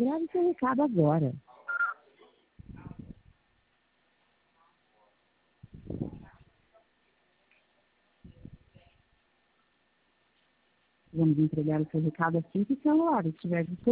Grave seu recado agora. Vamos entregar o seu recado assim que o celular estiver disponível.